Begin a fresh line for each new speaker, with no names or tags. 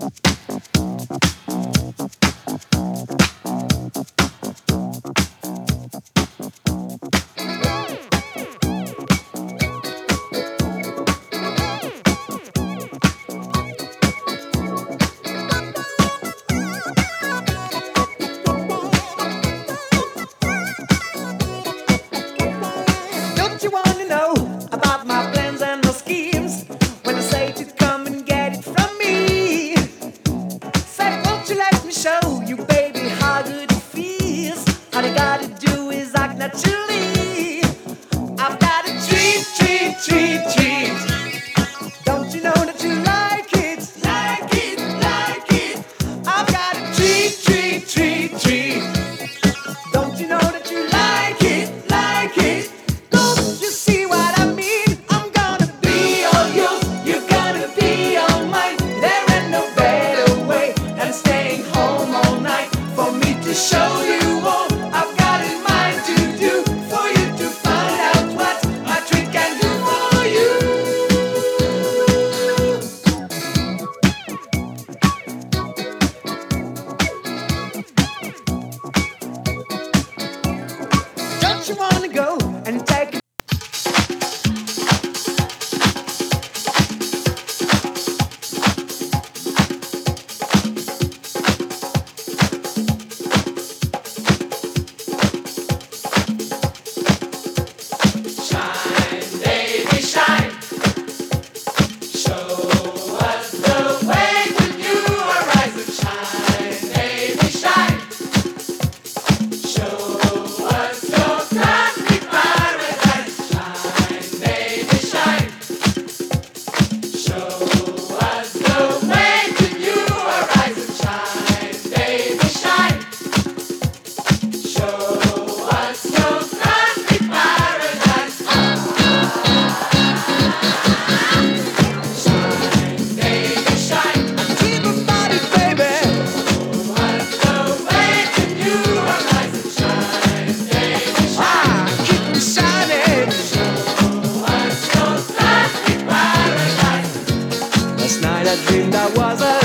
Don't you wanna know about my plans and my schemes? When I say to come and get it from me, say, won't you let me show you, baby, how good it feels? All you gotta do is act naturally. I've got a treat. Don't you know that you like it? Like it. I've got a treat. Don't you know that you like it? Don't you see what I mean? I'm gonna be all yours, you're gonna be all mine. There ain't no better way than staying home all night for me to show you all I've got in mind to do, for you to find out what my treat can do for you. Don't you wanna go and take a Last night I dreamed I was a